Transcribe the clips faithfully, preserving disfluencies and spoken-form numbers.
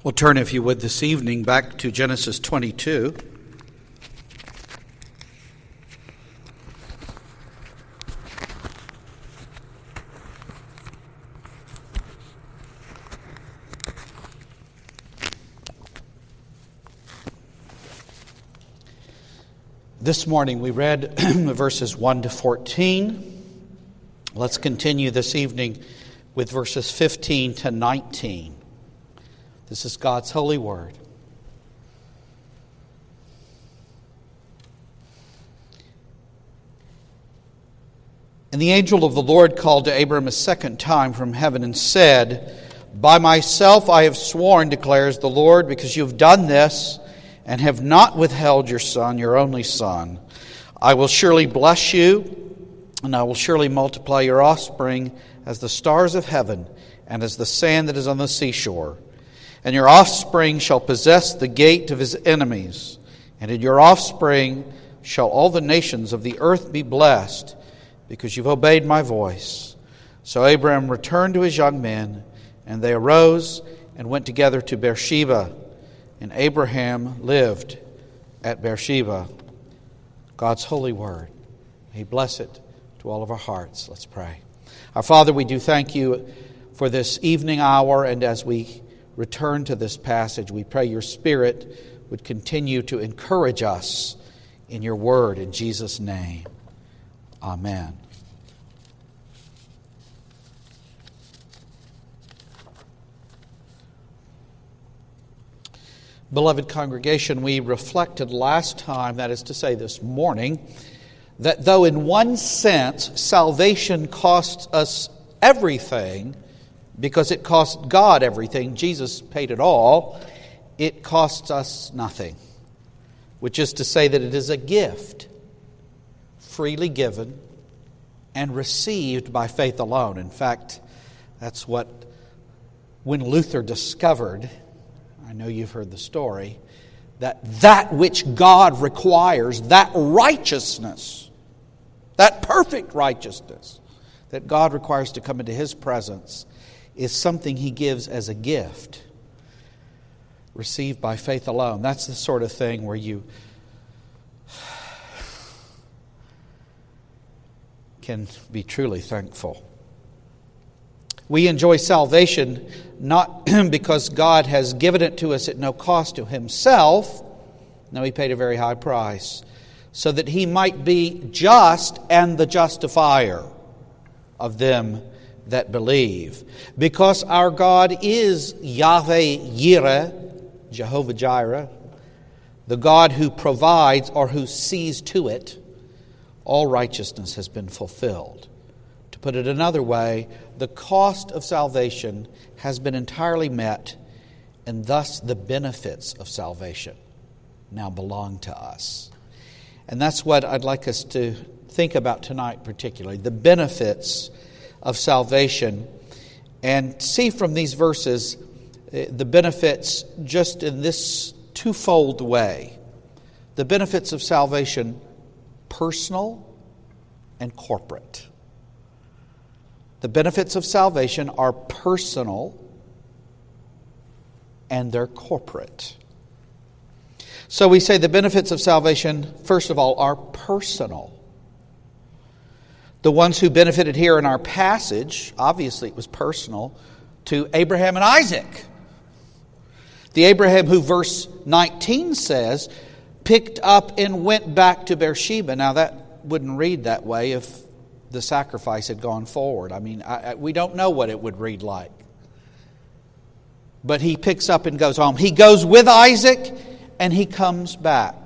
We'll turn, if you would, this evening back to Genesis twenty-two. This morning we read verses one to fourteen. Let's continue this evening with verses fifteen to nineteen. This is God's holy word. And the angel of the Lord called to Abram a second time from heaven and said, "By myself I have sworn, declares the Lord, because you have done this and have not withheld your son, your only son. I will surely bless you, and I will surely multiply your offspring as the stars of heaven and as the sand that is on the seashore. And your offspring shall possess the gate of his enemies. And in your offspring shall all the nations of the earth be blessed, because you've obeyed my voice." So Abram returned to his young men, and they arose and went together to Beersheba. And Abraham lived at Beersheba. God's holy word. May He bless it to all of our hearts. Let's pray. Our Father, we do thank you for this evening hour, and as we return to this passage, we pray your Spirit would continue to encourage us in your word. In Jesus' name, amen. Beloved congregation, we reflected last time, that is to say this morning, that though in one sense salvation costs us everything, because it cost God everything, Jesus paid it all, it costs us nothing. Which is to say that it is a gift, freely given and received by faith alone. In fact, that's what, when Luther discovered, I know you've heard the story, that that which God requires, that righteousness, that perfect righteousness that God requires to come into His presence, is something He gives as a gift, received by faith alone. That's the sort of thing where you can be truly thankful. We enjoy salvation not because God has given it to us at no cost to Himself. No, He paid a very high price, so that He might be just and the justifier of them that believe. Because our God is Yahweh Yireh, Jehovah Jireh, the God who provides or who sees to it, all righteousness has been fulfilled. To put it another way, the cost of salvation has been entirely met, and thus the benefits of salvation now belong to us. And that's what I'd like us to think about tonight particularly, the benefits of salvation, and see from these verses the benefits just in this twofold way. The benefits of salvation, personal and corporate. The benefits of salvation are personal and they're corporate. So we say the benefits of salvation, first of all, are personal. The ones who benefited here in our passage, obviously it was personal, to Abraham and Isaac. The Abraham who verse nineteen says, picked up and went back to Beersheba. Now that wouldn't read that way if the sacrifice had gone forward. I mean, I, I, we don't know what it would read like. But he picks up and goes home. He goes with Isaac and he comes back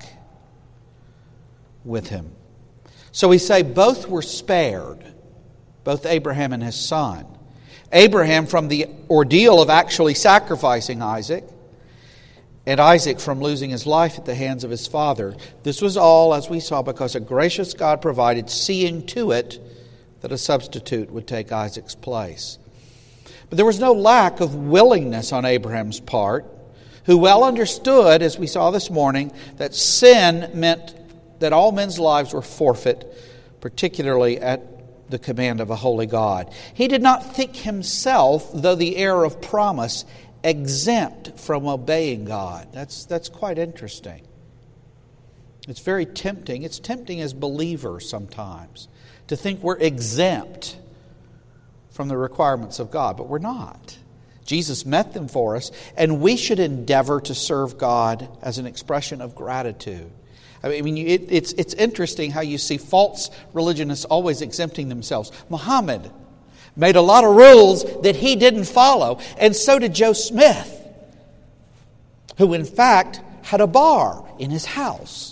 with him. So we say both were spared, both Abraham and his son. Abraham from the ordeal of actually sacrificing Isaac, and Isaac from losing his life at the hands of his father. This was all, as we saw, because a gracious God provided, seeing to it that a substitute would take Isaac's place. But there was no lack of willingness on Abraham's part, who well understood, as we saw this morning, that sin meant that all men's lives were forfeit, particularly at the command of a holy God. He did not think himself, though the heir of promise, exempt from obeying God. That's, that's quite interesting. It's very tempting. It's tempting as believers sometimes to think we're exempt from the requirements of God, but we're not. Jesus met them for us, and we should endeavor to serve God as an expression of gratitude. I mean, it, it's, it's interesting how you see false religionists always exempting themselves. Muhammad made a lot of rules that he didn't follow, and so did Joe Smith, who in fact had a bar in his house.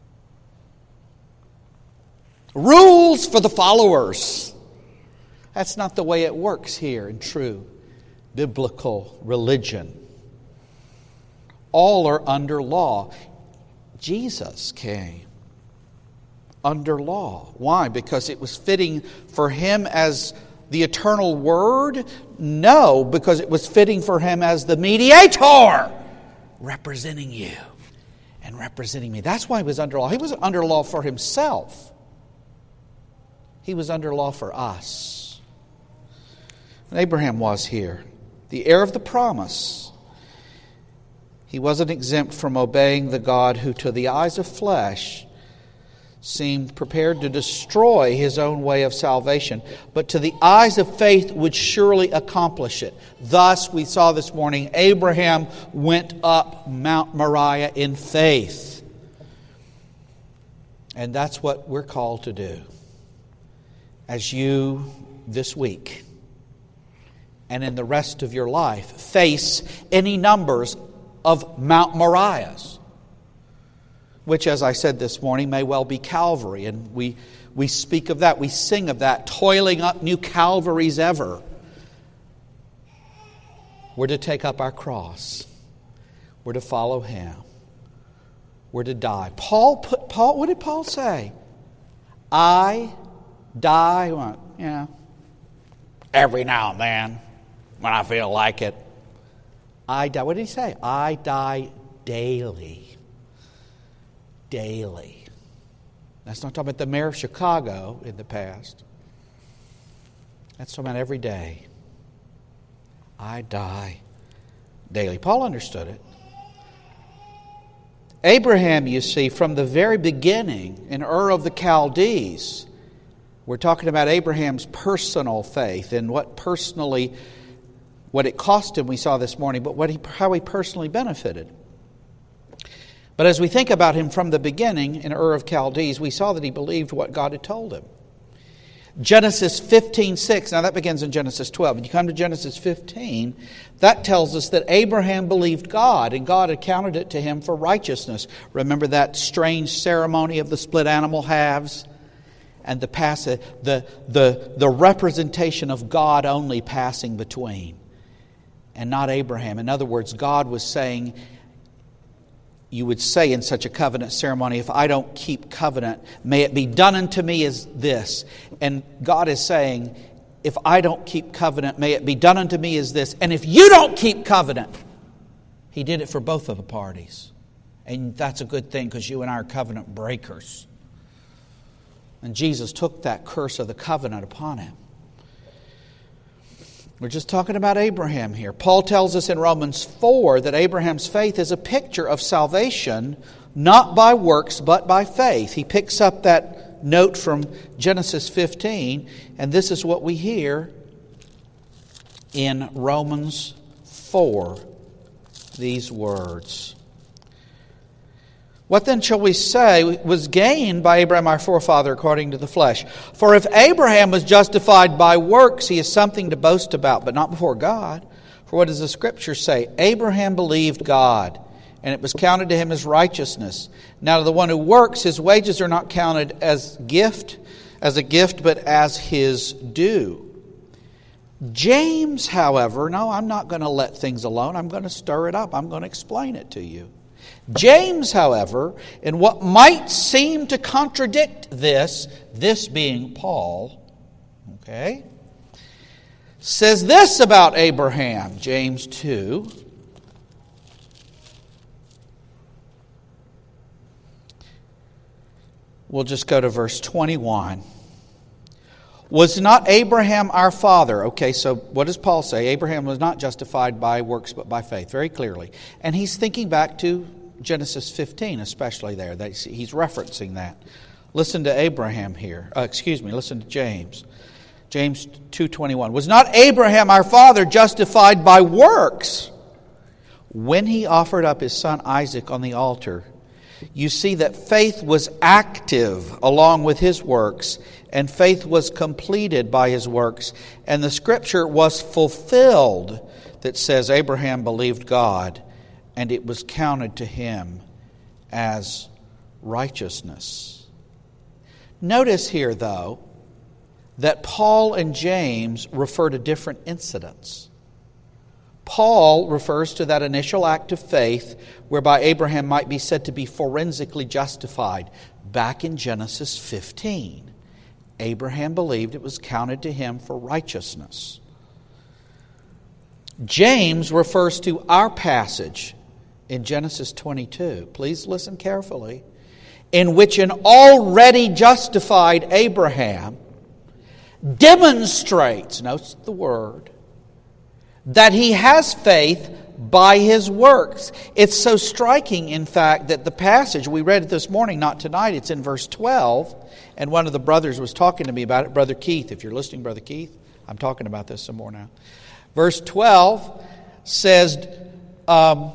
Rules for the followers. That's not the way it works here in true biblical religion. All are under law. Jesus came under law. Why? Because it was fitting for Him as the eternal Word? No, because it was fitting for Him as the mediator, representing you and representing me. That's why He was under law. He wasn't under law for Himself. He was under law for us. And Abraham was here, the heir of the promise. He wasn't exempt from obeying the God who, to the eyes of flesh, seemed prepared to destroy His own way of salvation, but to the eyes of faith would surely accomplish it. Thus, we saw this morning, Abraham went up Mount Moriah in faith. And that's what we're called to do. As you, this week, and in the rest of your life, face any numbers of Mount Moriahs, which, as I said this morning, may well be Calvary. And we, we speak of that, we sing of that, toiling up new Calvaries ever. We're to take up our cross. We're to follow Him. We're to die. Paul put Paul. What did Paul say? I die, well, you know, every now and then when I feel like it. I die. What did he say? I die daily. Daily. That's not talking about the mayor of Chicago in the past. That's talking about every day. I die daily. Paul understood it. Abraham, you see, from the very beginning in Ur of the Chaldees, we're talking about Abraham's personal faith and what personally, what it cost him, we saw this morning, but what he, how he personally benefited. But as we think about him from the beginning in Ur of Chaldees, we saw that he believed what God had told him. Genesis fifteen six, now that begins in Genesis twelve. When you come to Genesis fifteen, that tells us that Abraham believed God, and God accounted it to him for righteousness. Remember that strange ceremony of the split animal halves? And the, pass, the, the, the representation of God only passing between, and not Abraham. In other words, God was saying, you would say in such a covenant ceremony, if I don't keep covenant, may it be done unto me as this. And God is saying, if I don't keep covenant, may it be done unto me as this. And if you don't keep covenant, He did it for both of the parties. And that's a good thing, because you and I are covenant breakers. And Jesus took that curse of the covenant upon Him. We're just talking about Abraham here. Paul tells us in Romans four that Abraham's faith is a picture of salvation, not by works, but by faith. He picks up that note from Genesis fifteen, and this is what we hear in Romans four, these words. What then shall we say was gained by Abraham our forefather according to the flesh? For if Abraham was justified by works, he is something to boast about, but not before God. For what does the Scripture say? Abraham believed God, and it was counted to him as righteousness. Now to the one who works, his wages are not counted as gift, as a gift, but as his due. James, however, no, I'm not going to let things alone. I'm going to stir it up. I'm going to explain it to you. James, however, in what might seem to contradict this, this being Paul, okay, says this about Abraham, James two. We'll just go to verse twenty-one. Was not Abraham our father? Okay, so what does Paul say? Abraham was not justified by works but by faith, very clearly. And he's thinking back to Genesis fifteen, especially there. He's referencing that. Listen to Abraham here. Uh, excuse me, listen to James. James two twenty-one. Was not Abraham our father justified by works when he offered up his son Isaac on the altar? You see that faith was active along with his works, and faith was completed by his works. And the scripture was fulfilled that says Abraham believed God, and it was counted to him as righteousness. Notice here, though, that Paul and James refer to different incidents. Paul refers to that initial act of faith whereby Abraham might be said to be forensically justified. Back in Genesis fifteen, Abraham believed it was counted to him for righteousness. James refers to our passage in Genesis twenty-two. Please listen carefully. In which an already justified Abraham demonstrates, notice the word, that he has faith by his works. It's so striking, in fact, that the passage, we read it this morning, not tonight, it's in verse twelve, and one of the brothers was talking to me about it, Brother Keith. If you're listening, Brother Keith, I'm talking about this some more now. Verse twelve says, um,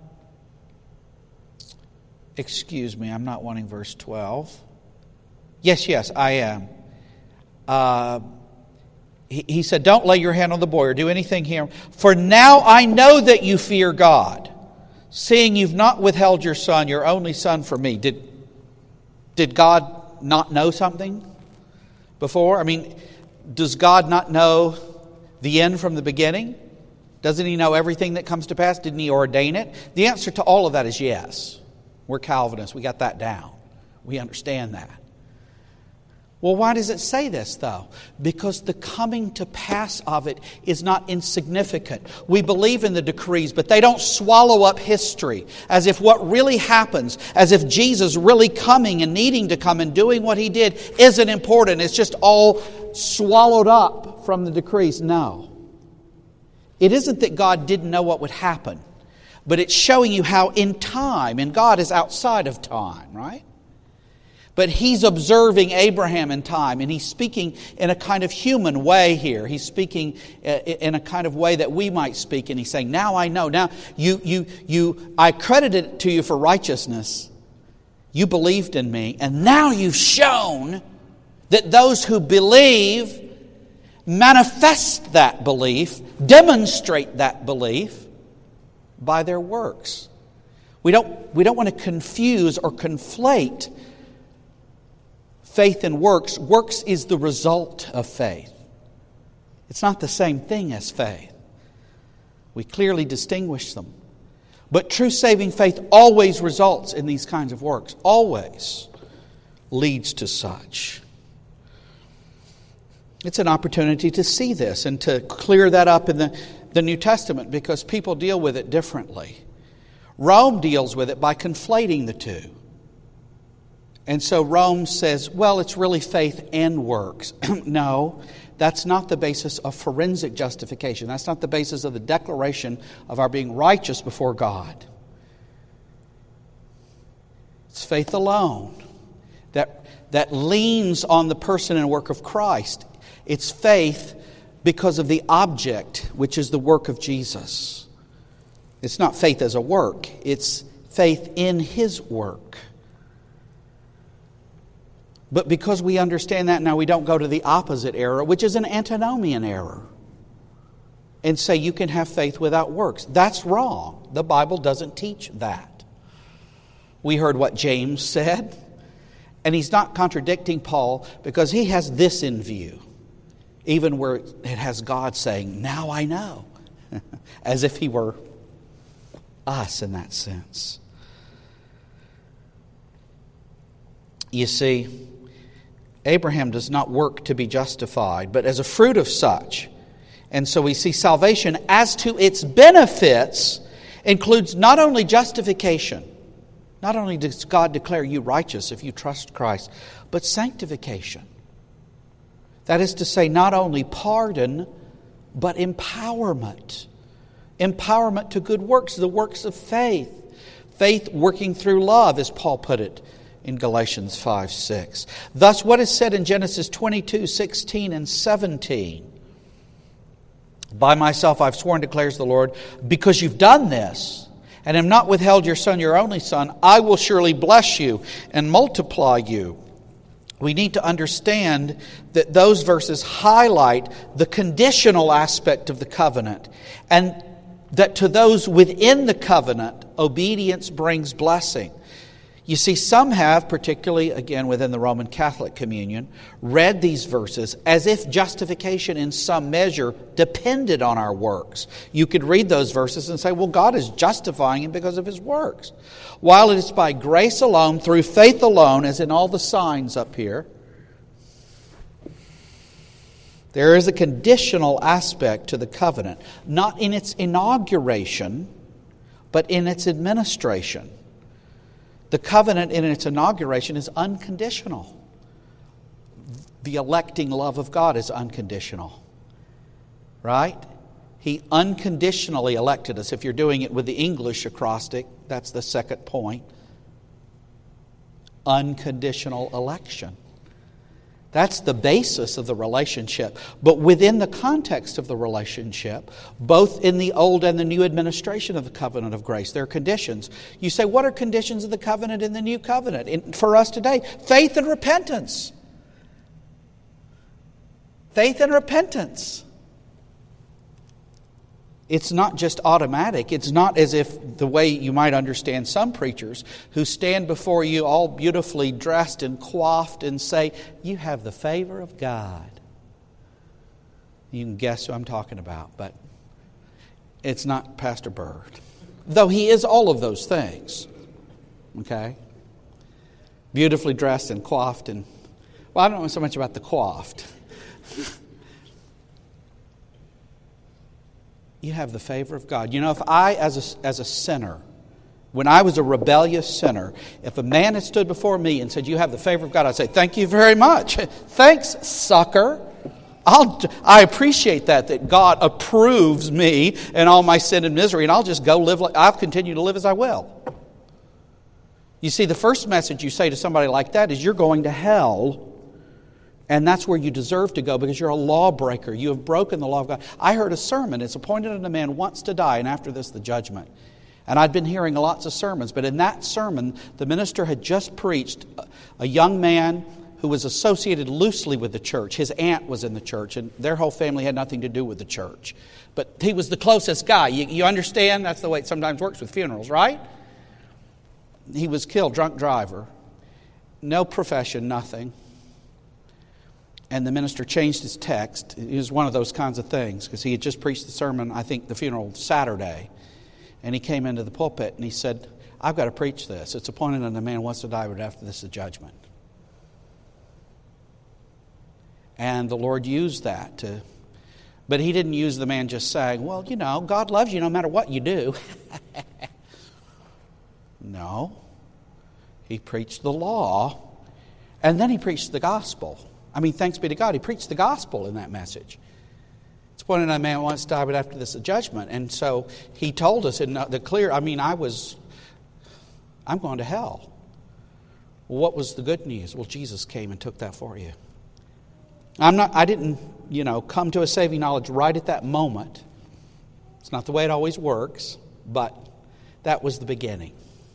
excuse me, I'm not wanting verse twelve. Yes, yes, I am. Uh, he, he said, don't lay your hand on the boy or do anything here. For now I know that you fear God, seeing you've not withheld your son, your only son, from me. Did, did God not know something before? I mean, does God not know the end from the beginning? Doesn't He know everything that comes to pass? Didn't He ordain it? The answer to all of that is yes. We're Calvinists. We got that down. We understand that. Well, why does it say this, though? Because the coming to pass of it is not insignificant. We believe in the decrees, but they don't swallow up history as if what really happens, as if Jesus really coming and needing to come and doing what He did isn't important. It's just all swallowed up from the decrees. No. It isn't that God didn't know what would happen, but it's showing you how in time, and God is outside of time, right? But He's observing Abraham in time, and He's speaking in a kind of human way here. He's speaking in a kind of way that we might speak, and He's saying, now I know. Now you, you, you, I credited it to you for righteousness. You believed in me, and now you've shown that those who believe manifest that belief, demonstrate that belief by their works. We don't, we don't want to confuse or conflate faith and works. Works is the result of faith. It's not the same thing as faith. We clearly distinguish them. But true saving faith always results in these kinds of works. Always leads to such. It's an opportunity to see this and to clear that up in the, the New Testament, because people deal with it differently. Rome deals with it by conflating the two. And so Rome says, well, it's really faith and works. No, that's not the basis of forensic justification. That's not the basis of the declaration of our being righteous before God. It's faith alone that, that leans on the person and work of Christ. It's faith because of the object, which is the work of Jesus. It's not faith as a work. It's faith in His work. But because we understand that now, we don't go to the opposite error, which is an antinomian error, and say you can have faith without works. That's wrong. The Bible doesn't teach that. We heard what James said, and he's not contradicting Paul because he has this in view, even where it has God saying, now I know, as if He were us in that sense. You see, Abraham does not work to be justified, but as a fruit of such. And so we see salvation as to its benefits includes not only justification, not only does God declare you righteous if you trust Christ, but sanctification. That is to say, not only pardon, but empowerment. Empowerment to good works, the works of faith. Faith working through love, as Paul put it in Galatians five six. Thus, what is said in Genesis twenty-two sixteen and seventeen? By myself I've sworn, declares the Lord, because you've done this, and have not withheld your son, your only son, I will surely bless you and multiply you. We need to understand that those verses highlight the conditional aspect of the covenant, and that to those within the covenant, obedience brings blessing. You see, some have, particularly again within the Roman Catholic communion, read these verses as if justification in some measure depended on our works. You could read those verses and say, well, God is justifying him because of his works. While it is by grace alone, through faith alone, as in all the signs up here, there is a conditional aspect to the covenant, not in its inauguration, but in its administration. The covenant in its inauguration is unconditional. The electing love of God is unconditional. Right? He unconditionally elected us. If you're doing it with the English acrostic, that's the second point. Unconditional election. That's the basis of the relationship. But within the context of the relationship, both in the old and the new administration of the covenant of grace, there are conditions. You say, what are conditions of the covenant in the new covenant? In, for us today, faith and repentance. Faith and repentance. It's not just automatic. It's not as if the way you might understand some preachers who stand before you all beautifully dressed and coiffed and say, you have the favor of God. You can guess who I'm talking about, but it's not Pastor Bird. Though he is all of those things. Okay? Beautifully dressed and coiffed and, well, I don't know so much about the coiffed. You have the favor of God. You know, if I, as a, as a sinner, when I was a rebellious sinner, if a man had stood before me and said, you have the favor of God, I'd say, thank you very much. Thanks, sucker. I'll, I appreciate that, that God approves me and all my sin and misery, and I'll just go live, like, I'll continue to live as I will. You see, the first message you say to somebody like that is, you're going to hell. And that's where you deserve to go because you're a lawbreaker. You have broken the law of God. I heard a sermon. It's appointed unto man once to die, and after this the judgment. And I'd been hearing lots of sermons. But in that sermon, the minister had just preached a young man who was associated loosely with the church. His aunt was in the church, and their whole family had nothing to do with the church. But he was the closest guy. You, you understand? That's the way it sometimes works with funerals, right? He was killed, drunk driver. No profession, nothing. And the minister changed his text. It was one of those kinds of things because he had just preached the sermon, I think, the funeral Saturday. And he came into the pulpit and he said, I've got to preach this. It's appointed unto man wants to die, but after this is judgment. And the Lord used that to... But he didn't use the man just saying, well, you know, God loves you no matter what you do. No. He preached the law, and then he preached the gospel. I mean, thanks be to God, he preached the gospel in that message. It's appointed unto man wants to die, but after this is judgment. And so he told us in the clear, I mean, I was, I'm going to hell. Well, what was the good news? Well, Jesus came and took that for you. I'm not, I didn't, you know, come to a saving knowledge right at that moment. It's not the way it always works, but that was the beginning.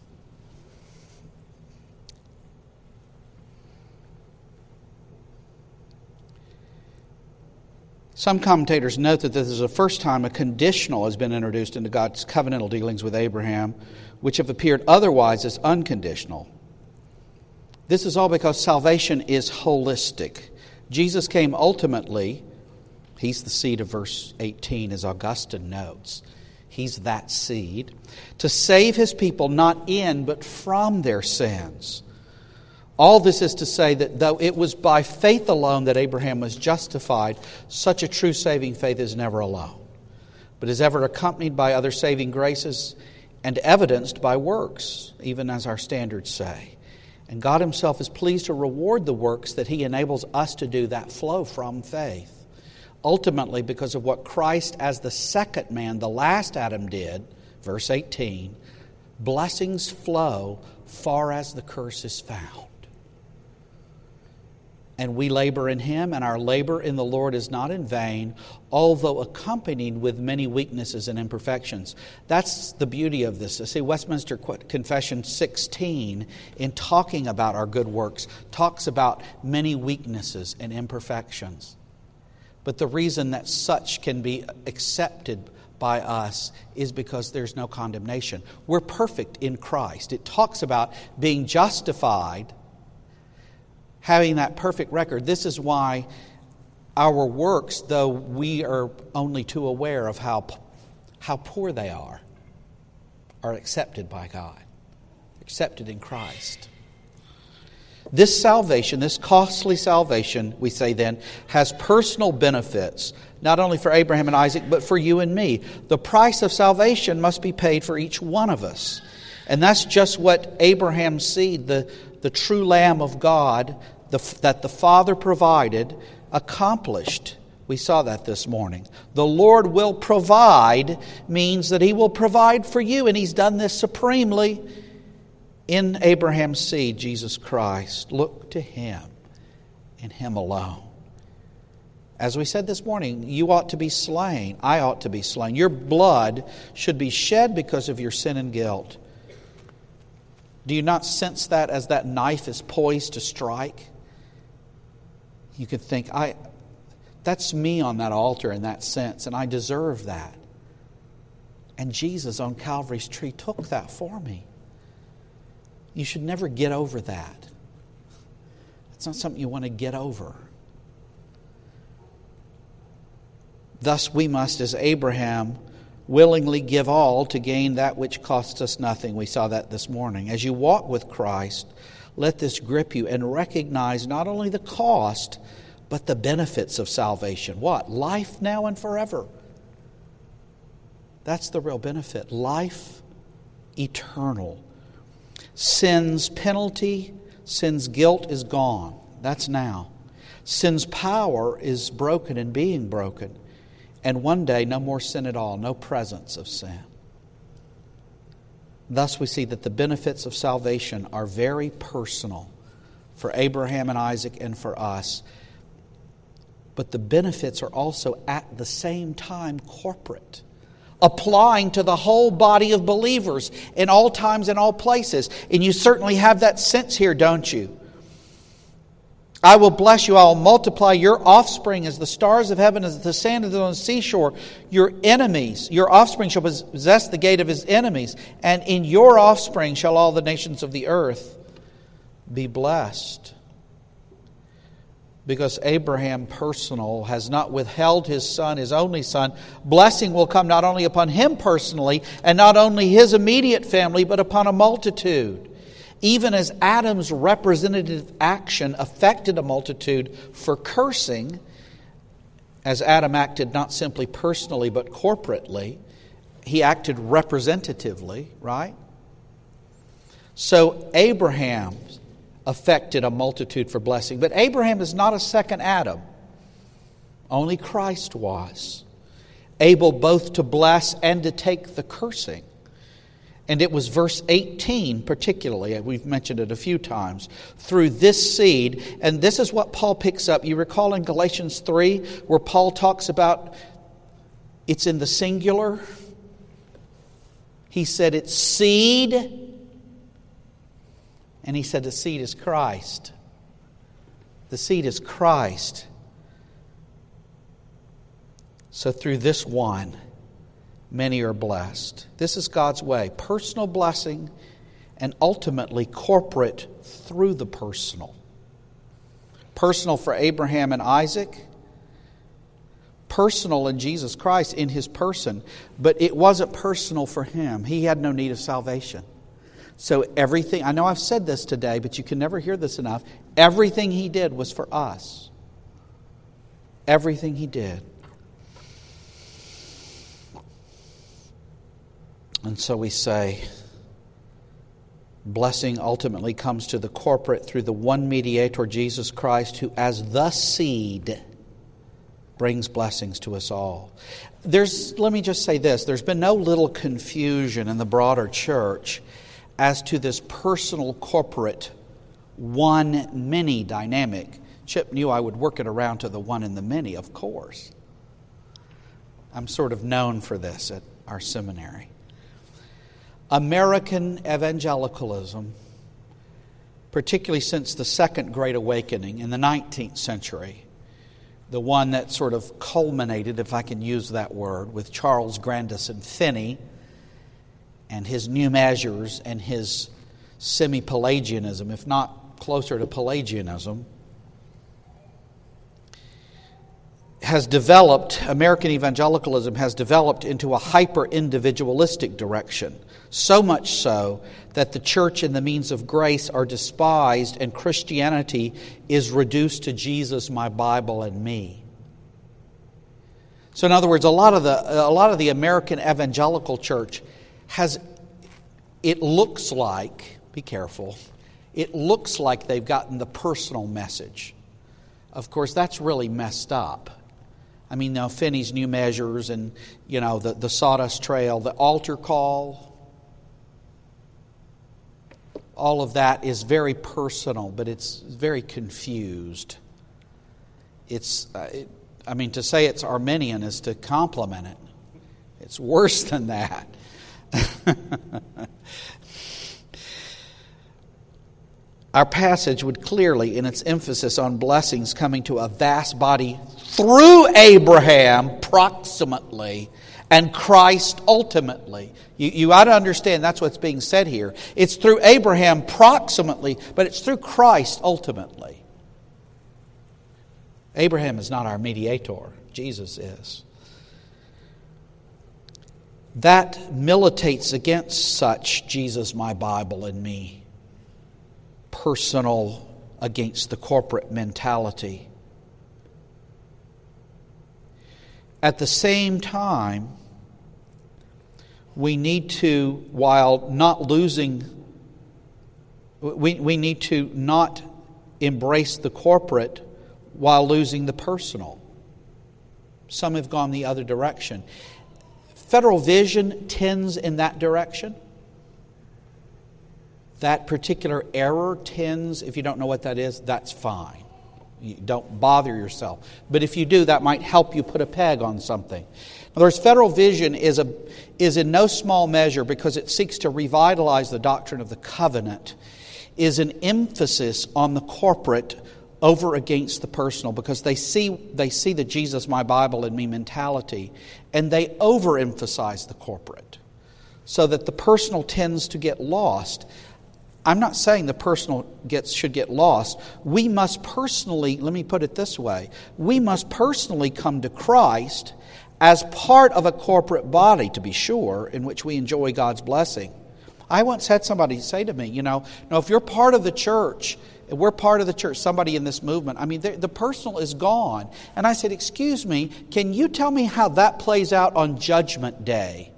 Some commentators note that this is the first time a conditional has been introduced into God's covenantal dealings with Abraham, which have appeared otherwise as unconditional. This is all because salvation is holistic. Jesus came ultimately, he's the seed of verse eighteen, as Augustine notes. He's that seed, to save his people not in but from their sins. All this is to say that though it was by faith alone that Abraham was justified, such a true saving faith is never alone, but is ever accompanied by other saving graces and evidenced by works, even as our standards say. And God himself is pleased to reward the works that he enables us to do that flow from faith. Ultimately, because of what Christ as the second man, the last Adam, did, verse eighteen, blessings flow far as the curse is found. And we labor in him, and our labor in the Lord is not in vain, although accompanied with many weaknesses and imperfections. That's the beauty of this. See, Westminster Confession sixteen, in talking about our good works, talks about many weaknesses and imperfections. But the reason that such can be accepted by us is because there's no condemnation. We're perfect in Christ. It talks about being justified, having that perfect record. This is why our works, though we are only too aware of how, how poor they are, are accepted by God, accepted in Christ. This salvation, this costly salvation, we say then, has personal benefits, not only for Abraham and Isaac, but for you and me. The price of salvation must be paid for each one of us. And that's just what Abraham's seed, the, the true Lamb of God, the, that the Father provided, accomplished. We saw that this morning. The Lord will provide means that he will provide for you, and he's done this supremely in Abraham's seed, Jesus Christ. Look to him and him alone. As we said this morning, you ought to be slain. I ought to be slain. Your blood should be shed because of your sin and guilt. Do you not sense that as that knife is poised to strike? You could think, I, that's me on that altar in that sense, and I deserve that. And Jesus on Calvary's tree took that for me. You should never get over that. It's not something you want to get over. Thus we must, as Abraham, willingly give all to gain that which costs us nothing. We saw that this morning. As you walk with Christ, let this grip you and recognize not only the cost, but the benefits of salvation. What? Life now and forever. That's the real benefit. Life eternal. Sin's penalty, sin's guilt is gone. That's now. Sin's power is broken and being broken. And one day, no more sin at all, no presence of sin. Thus we see that the benefits of salvation are very personal for Abraham and Isaac and for us. But the benefits are also at the same time corporate, applying to the whole body of believers in all times and all places. And you certainly have that sense here, don't you? I will bless you. I will multiply your offspring as the stars of heaven, as the sand on the seashore. Your enemies, your offspring shall possess the gate of his enemies. And in your offspring shall all the nations of the earth be blessed. Because Abraham, personal, has not withheld his son, his only son, blessing will come not only upon him personally, and not only his immediate family, but upon a multitude. Even as Adam's representative action affected a multitude for cursing, as Adam acted not simply personally, but corporately, he acted representatively, right? So Abraham affected a multitude for blessing. But Abraham is not a second Adam. Only Christ was able both to bless and to take the cursing. And it was verse eighteen particularly, we've mentioned it a few times, through this seed. And this is what Paul picks up. You recall in Galatians three where Paul talks about it's in the singular. He said it's seed. And he said the seed is Christ. The seed is Christ. So through this one, many are blessed. This is God's way. Personal blessing and ultimately corporate through the personal. Personal for Abraham and Isaac. Personal in Jesus Christ in his person. But it wasn't personal for him. He had no need of salvation. So everything, I know I've said this today, but you can never hear this enough. Everything he did was for us. Everything he did. And so we say, Blessing ultimately comes to the corporate through the one mediator, Jesus Christ, who as the seed brings blessings to us all. There's, let me just say this, there's been no little confusion in the broader church as to this personal corporate one many dynamic. Chip knew I would work it around to the one and the many, of course. I'm sort of known for this at our seminary. American evangelicalism, particularly since the Second Great Awakening in the nineteenth century, the one that sort of culminated, if I can use that word, with Charles Grandison Finney and his New Measures and his semi-Pelagianism, if not closer to Pelagianism, has developed, American evangelicalism has developed into a hyper-individualistic direction. So much so that the church and the means of grace are despised and Christianity is reduced to Jesus, my Bible, and me. So in other words, a lot of the a lot of the American evangelical church has, it looks like, be careful, it looks like they've gotten the personal message. Of course, that's really messed up. I mean, now Finney's New Measures and, you know, the, the Sawdust Trail, the altar call, all of that is very personal, but it's very confused. It's, uh, it, I mean, to say it's Arminian is to compliment it. It's worse than that. Our passage would clearly, in its emphasis on blessings coming to a vast body through Abraham proximately and Christ ultimately. You, you ought to understand that's what's being said here. It's through Abraham proximately, but it's through Christ ultimately. Abraham is not our mediator. Jesus is. That militates against such Jesus, my Bible, and me. Personal against the corporate mentality. At the same time, we need to, while not losing, we, we need to not embrace the corporate while losing the personal. Some have gone the other direction. Federal Vision tends in that direction. That particular error tends, if you don't know what that is, that's fine. You don't bother yourself. But if you do, that might help you put a peg on something. In other words, Federal Vision is a is in no small measure, because it seeks to revitalize the doctrine of the covenant, is an emphasis on the corporate over against the personal, because they see they see the Jesus, my Bible, and me mentality, and they overemphasize the corporate, so that the personal tends to get lost. I'm not saying the personal gets should get lost. We must personally, let me put it this way, we must personally come to Christ as part of a corporate body, to be sure, in which we enjoy God's blessing. I once had somebody say to me, you know, no, if you're part of the church, we're part of the church, somebody in this movement, I mean, the, the personal is gone. And I said, excuse me, can you tell me how that plays out on Judgment Day?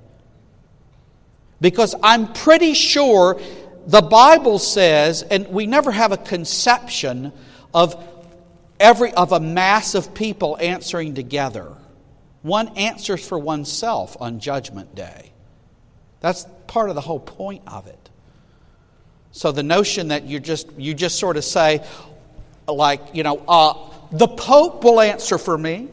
Because I'm pretty sure the Bible says, and we never have a conception of every of a mass of people answering together. One answers for oneself on Judgment Day. That's part of the whole point of it. So the notion that you just you just sort of say, like, you know, uh, the Pope will answer for me.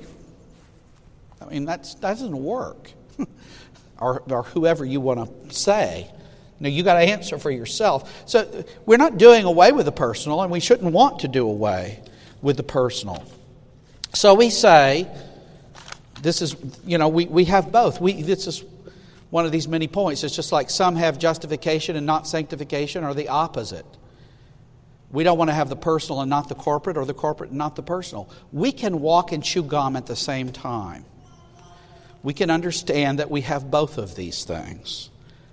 I mean, that's, that doesn't work. or, or whoever you want to say. No, you got to answer for yourself. So we're not doing away with the personal, and we shouldn't want to do away with the personal. So we say, this is, you know, we, we have both. We this is one of these many points. It's just like some have justification and not sanctification, or the opposite. We don't want to have the personal and not the corporate, or the corporate and not the personal. We can walk and chew gum at the same time. We can understand that we have both of these things.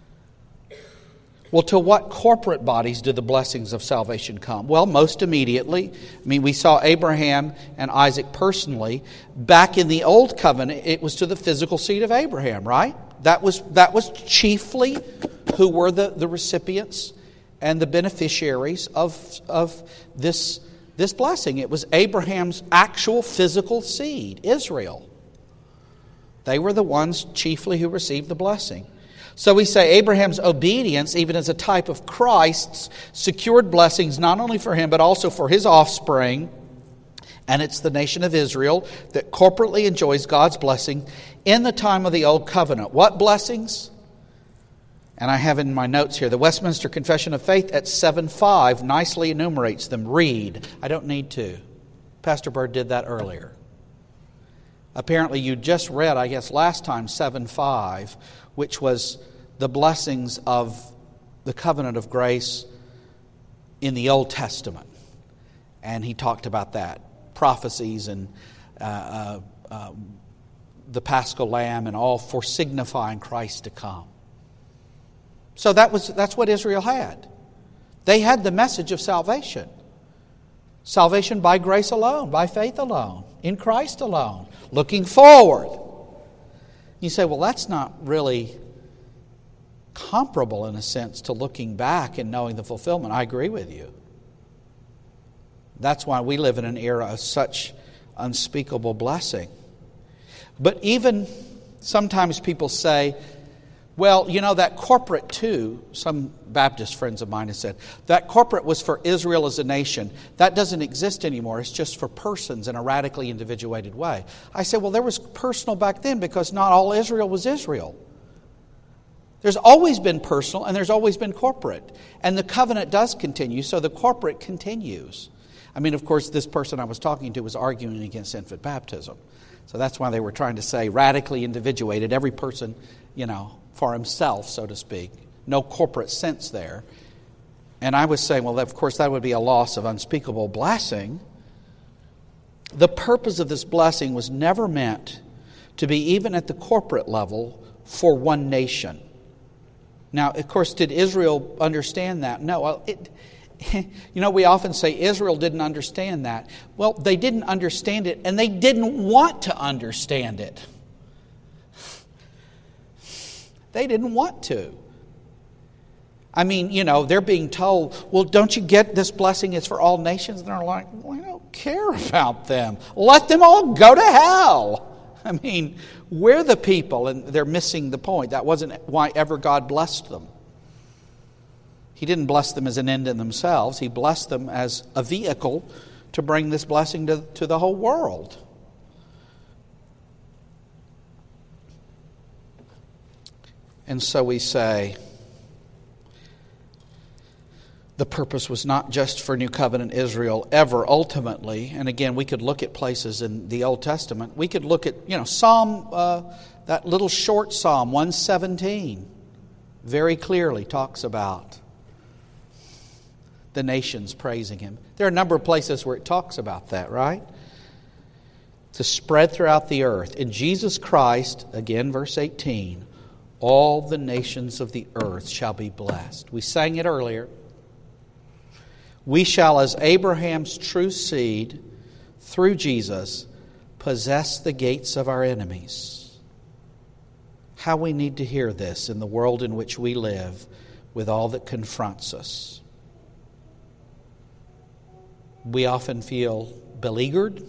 Well, to what corporate bodies do the blessings of salvation come? Well, most immediately. I mean, we saw Abraham and Isaac personally. Back in the Old Covenant, it was to the physical seed of Abraham, right? That was that was chiefly who were the, the recipients and the beneficiaries of, of this, this blessing. It was Abraham's actual physical seed, Israel. They were the ones chiefly who received the blessing. So we say Abraham's obedience, even as a type of Christ's, secured blessings not only for him but also for his offspring. And it's the nation of Israel that corporately enjoys God's blessing in the time of the Old Covenant. What blessings? And I have in my notes here, the Westminster Confession of Faith at seven five nicely enumerates them. Read. I don't need to. Pastor Bird did that earlier. Apparently you just read, I guess last time, seven five, which was the blessings of the covenant of grace in the Old Testament. And he talked about that. Prophecies and uh, uh, uh, the Paschal Lamb and all for signifying Christ to come. So that was that's what Israel had. They had the message of salvation. Salvation by grace alone, by faith alone, in Christ alone, looking forward. You say, well, that's not really comparable in a sense to looking back and knowing the fulfillment. I agree with you. That's why we live in an era of such unspeakable blessing. But even sometimes people say, well, you know, that corporate too, some Baptist friends of mine have said, that corporate was for Israel as a nation. That doesn't exist anymore. It's just for persons in a radically individuated way. I say, well, there was personal back then because not all Israel was Israel. There's always been personal and there's always been corporate. And the covenant does continue, so the corporate continues. I mean, of course, this person I was talking to was arguing against infant baptism. So that's why they were trying to say radically individuated, every person, you know, for himself, so to speak. No corporate sense there. And I was saying, well, of course, that would be a loss of unspeakable blessing. The purpose of this blessing was never meant to be even at the corporate level for one nation. Now, of course, did Israel understand that? No. Well, it, you know, we often say Israel didn't understand that. Well, they didn't understand it, and they didn't want to understand it. They didn't want to. I mean, you know, they're being told, well, don't you get this blessing? It's for all nations. And they're like, well, I don't care about them. Let them all go to hell. I mean, we're the people, and they're missing the point. That wasn't why ever God blessed them. He didn't bless them as an end in themselves. He blessed them as a vehicle to bring this blessing to, to the whole world. And so we say, the purpose was not just for New Covenant Israel ever, ultimately. And again, we could look at places in the Old Testament. We could look at, you know, Psalm, uh, that little short Psalm, one seventeen, very clearly talks about the nations praising Him. There are a number of places where it talks about that, right? To spread throughout the earth. In Jesus Christ, again, verse eighteen, all the nations of the earth shall be blessed. We sang it earlier. We shall, as Abraham's true seed, through Jesus, possess the gates of our enemies. How we need to hear this in the world in which we live, with all that confronts us. We often feel beleaguered.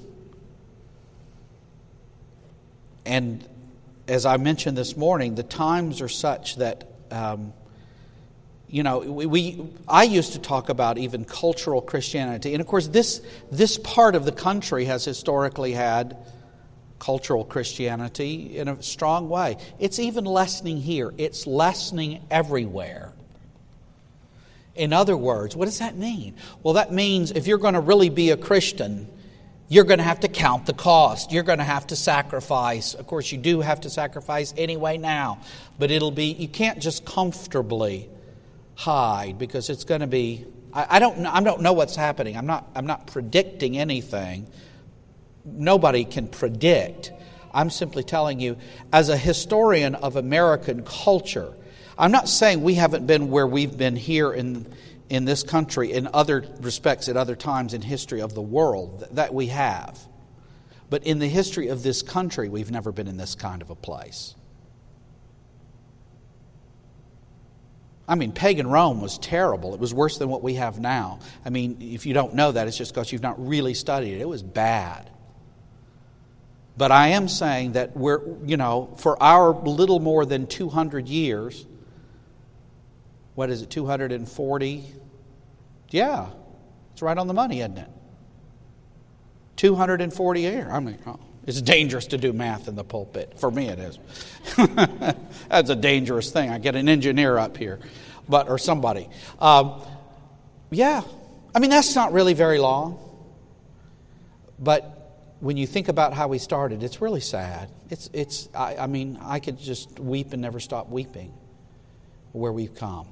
And as I mentioned this morning, the times are such that, um, you know, we, we I used to talk about even cultural Christianity. And of course, this this part of the country has historically had cultural Christianity in a strong way. It's even lessening here. It's lessening everywhere. In other words, what does that mean? Well, that means if you're going to really be a Christian, you're going to have to count the cost. You're going to have to sacrifice. Of course, you do have to sacrifice anyway now. But it'll be, you can't just comfortably hide, because it's going to be, I, I don't know, I don't know what's happening. I'm not, I'm not predicting anything. Nobody can predict. I'm simply telling you, as a historian of American culture, I'm not saying we haven't been where we've been here in in this country, in other respects, at other times in history of the world, that we have. But in the history of this country, we've never been in this kind of a place. I mean, pagan Rome was terrible. It was worse than what we have now. I mean, if you don't know that, it's just because you've not really studied it. It was bad. But I am saying that we're, you know, for our little more than two hundred years, what is it, two hundred forty? Yeah, it's right on the money, isn't it? two hundred forty years. I mean, oh, it's dangerous to do math in the pulpit. For me, it is. That's a dangerous thing. I get an engineer up here, but or somebody. Um, yeah, I mean, that's not really very long. But when you think about how we started, it's really sad. It's, it's. I, I mean, I could just weep and never stop weeping where we've come.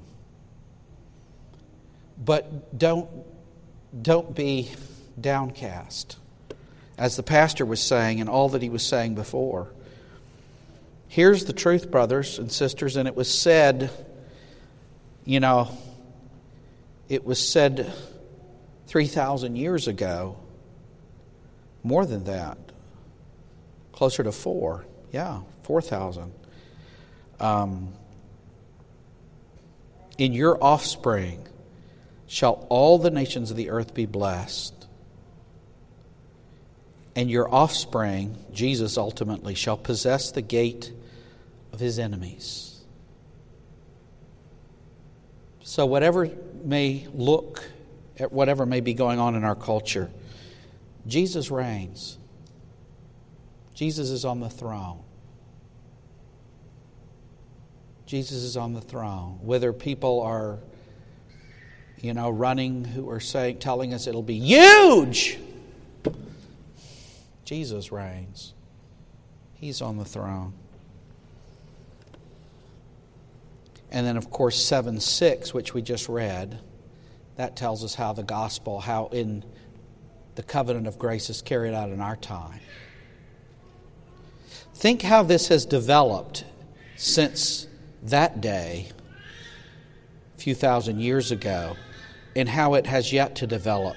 But don't, don't be downcast. As the pastor was saying and all that he was saying before. Here's the truth, brothers and sisters, and it was said, you know, it was said three thousand years ago. More than that. Closer to four. Yeah, four thousand. Um, in your offspring shall all the nations of the earth be blessed. And your offspring, Jesus ultimately, shall possess the gate of his enemies. So whatever may look at whatever may be going on in our culture, Jesus reigns. Jesus is on the throne. Jesus is on the throne. Whether people are, you know, running who are saying, telling us it'll be huge, Jesus reigns. He's on the throne. And then, of course, seven six, which we just read, that tells us how the gospel, how in the covenant of grace is carried out in our time. Think how this has developed since that day, a few thousand years ago, and how it has yet to develop.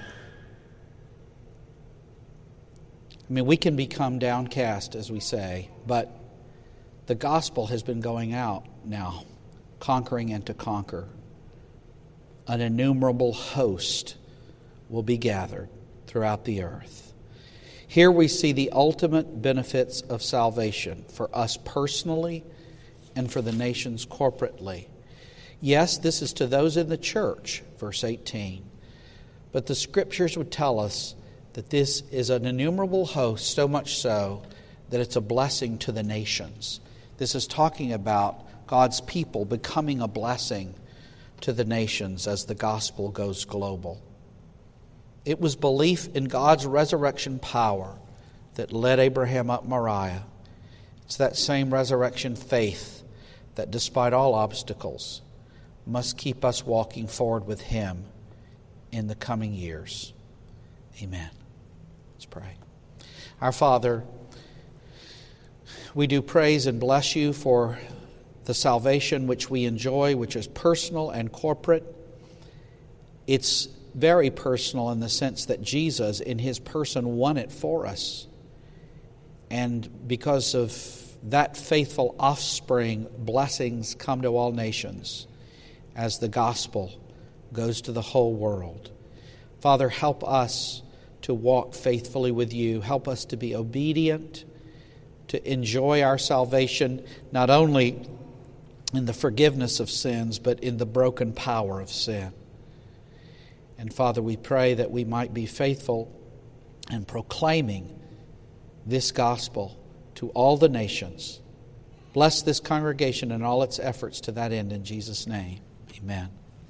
I mean, we can become downcast, as we say, but the gospel has been going out now, conquering and to conquer. An innumerable host will be gathered throughout the earth. Here we see the ultimate benefits of salvation for us personally and for the nations corporately. Yes, this is to those in the church, verse eighteen. But the Scriptures would tell us that this is an innumerable host, so much so that it's a blessing to the nations. This is talking about God's people becoming a blessing to the nations as the gospel goes global. It was belief in God's resurrection power that led Abraham up Moriah. It's that same resurrection faith that, despite all obstacles, must keep us walking forward with Him in the coming years. Amen. Let's pray. Our Father, we do praise and bless you for the salvation which we enjoy, which is personal and corporate. It's very personal in the sense that Jesus, in His person, won it for us. And because of that faithful offspring, blessings come to all nations as the gospel goes to the whole world. Father, help us to walk faithfully with you. Help us to be obedient, to enjoy our salvation, not only in the forgiveness of sins, but in the broken power of sin. And Father, we pray that we might be faithful in proclaiming this gospel to all the nations. Bless this congregation and all its efforts to that end in Jesus' name. Amen.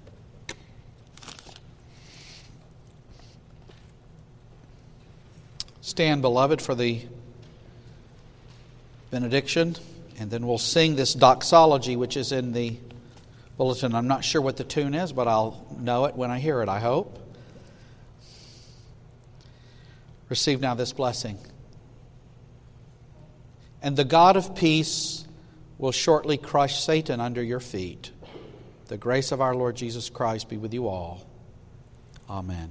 Stand, beloved, for the benediction, and then we'll sing this doxology which is in the bulletin. I'm not sure what the tune is, but I'll know it when I hear it, I hope. Receive now this blessing. And the God of peace will shortly crush Satan under your feet. The grace of our Lord Jesus Christ be with you all. Amen.